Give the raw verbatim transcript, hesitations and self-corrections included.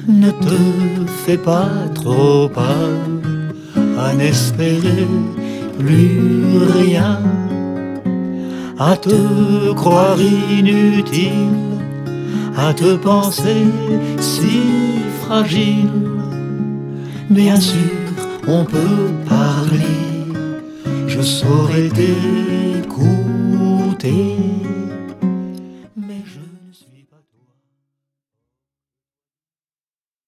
Ne te fais pas trop peur à n'espérer plus rien, à te croire inutile, à te penser si fragile. Bien sûr, on peut parler, je saurais t'écouter.